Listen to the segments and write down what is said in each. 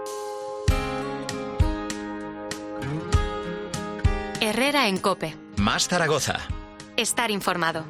Herrera en COPE. Más Zaragoza. Estar informado.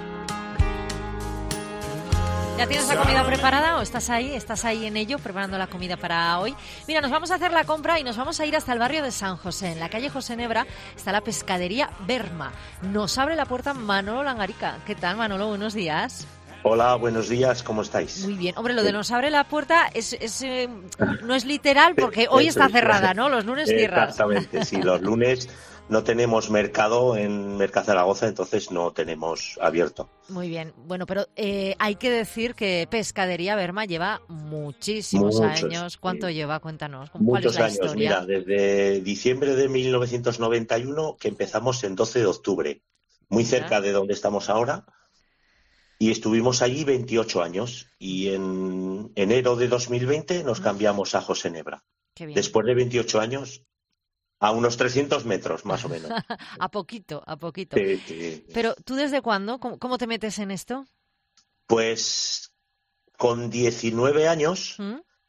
¿Ya tienes la comida preparada o estás ahí en ello, preparando la comida para hoy? Mira, nos vamos a hacer la compra y nos vamos a ir hasta el barrio de San José. En la calle José Nebra está la pescadería Berma. Nos abre la puerta Manolo Langarica. ¿Qué tal, Manolo? Buenos días. Hola, buenos días, ¿cómo estáis? Muy bien. Hombre, lo de nos abre la puerta no es literal porque hoy está cerrada, ¿no? Los lunes cierras. Exactamente, sí, los lunes no tenemos mercado en Merca Zaragoza, entonces no tenemos abierto. Muy bien. Bueno, pero hay que decir que Pescadería Berma lleva muchísimos años. ¿Cuánto lleva? Cuéntanos. ¿Cuál es la años, historia? mira, desde diciembre de 1991 que empezamos en 12 de octubre, muy cerca de donde estamos ahora. Y estuvimos allí 28 años y en enero de 2020 nos cambiamos a José Nebra. Qué bien. Después de 28 años, a unos 300 metros más o menos. A poquito. Sí. Pero ¿tú desde cuándo? ¿Cómo te metes en esto? Pues con 19 años,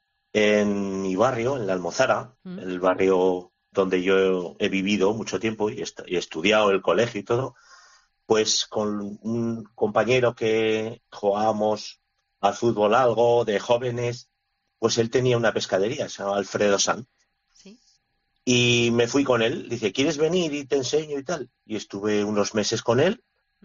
en mi barrio, en la Almozara, el barrio donde yo he vivido mucho tiempo y he estudiado el colegio y todo, pues con un compañero que jugábamos al fútbol algo, de jóvenes, pues él tenía una pescadería, se llama Alfredo San. ¿Sí? Y me fui con él, dice, ¿quieres venir y te enseño y tal? Y estuve unos meses con él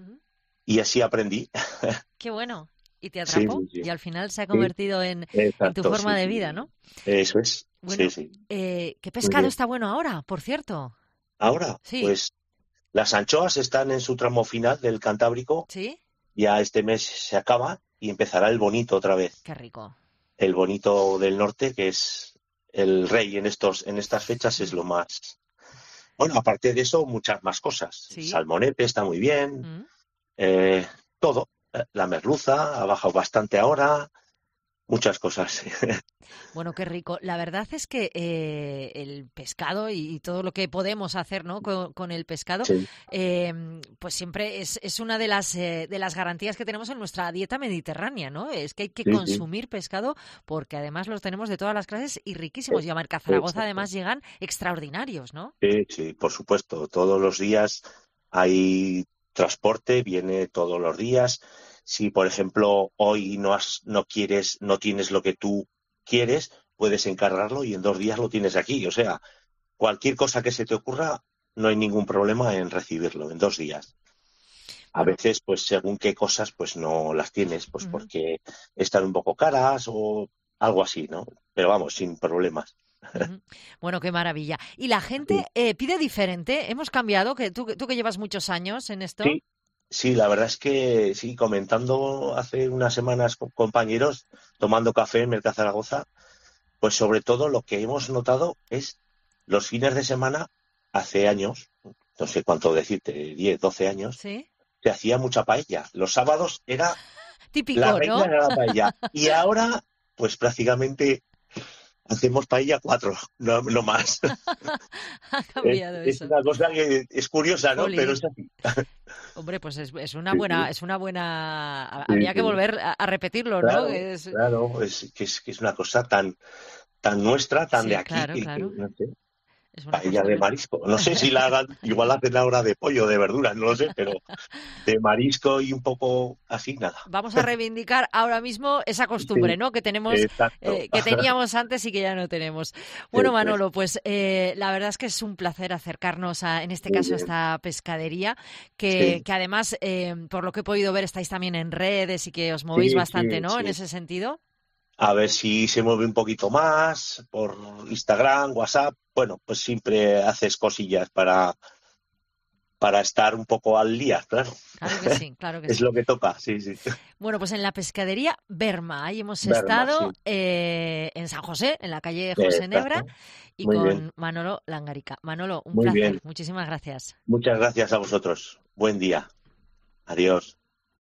y así aprendí. Qué bueno. ¿Y te atrapó? Sí. Y al final se ha convertido en tu forma de vida, ¿no? Eso es. Bueno, sí. ¿Qué pescado está bueno ahora, por cierto? Ahora, sí. Pues las anchoas están en su tramo final del Cantábrico. ¿Sí? Ya este mes se acaba y empezará el bonito otra vez. Qué rico. El bonito del norte, que es el rey en estas fechas, es lo más. Bueno, aparte de eso, muchas más cosas. ¿Sí? Salmonete está muy bien. Todo. La merluza ha bajado bastante ahora. Muchas cosas. Bueno, qué rico. La verdad es que el pescado y todo lo que podemos hacer, ¿no? con el pescado, pues siempre es una de las garantías que tenemos en nuestra dieta mediterránea, ¿no? Es que hay que consumir pescado porque además los tenemos de todas las clases y riquísimos. Y a Merca Zaragoza además llegan extraordinarios, ¿no? Sí, por supuesto. Todos los días hay transporte, viene todos los días. Si, por ejemplo, hoy no tienes lo que tú quieres, puedes encargarlo y en 2 días lo tienes aquí. O sea, cualquier cosa que se te ocurra, no hay ningún problema en recibirlo en 2 días. A veces, pues según qué cosas, pues no las tienes, pues porque están un poco caras o algo así, ¿no? Pero vamos, sin problemas. Bueno, qué maravilla. ¿Y la gente pide diferente? ¿Hemos cambiado? ¿Tú que llevas muchos años en esto? Sí, la verdad es que sí, comentando hace unas semanas con compañeros, tomando café en Merca Zaragoza, pues sobre todo lo que hemos notado es los fines de semana, hace años, no sé cuánto decirte, 10, 12 años, se hacía mucha paella. Los sábados era típico, la reina, ¿no? era la paella. Y ahora, pues prácticamente hacemos paella 4, no más. Ha cambiado eso. Es una cosa que es curiosa, ¿no? Pero es así. Hombre, pues es una buena. Habría que volver a repetirlo, claro, ¿no? Claro, es que es una cosa tan nuestra, tan de aquí, claro. no sé. Es una Paella de marisco. No sé si la hagan, igual hacen ahora de pollo, de verduras, no lo sé, pero de marisco y un poco así, nada. Vamos a reivindicar ahora mismo esa costumbre, ¿no? Que tenemos, que teníamos antes y que ya no tenemos. Bueno, Manolo, pues la verdad es que es un placer acercarnos en este caso a esta pescadería, que además, por lo que he podido ver, estáis también en redes y que os movéis bastante, ¿no? En ese sentido. A ver si se mueve un poquito más por Instagram, WhatsApp. Bueno, pues siempre haces cosillas para estar un poco al día, claro. Claro que sí, claro que sí. Es lo que toca, sí. Bueno, pues en la pescadería Berma, ahí hemos estado en San José, en la calle José Nebra, y muy con bien. Manolo Langarica. Manolo, un muy placer. Bien. Muchísimas gracias. Muchas gracias a vosotros. Buen día. Adiós.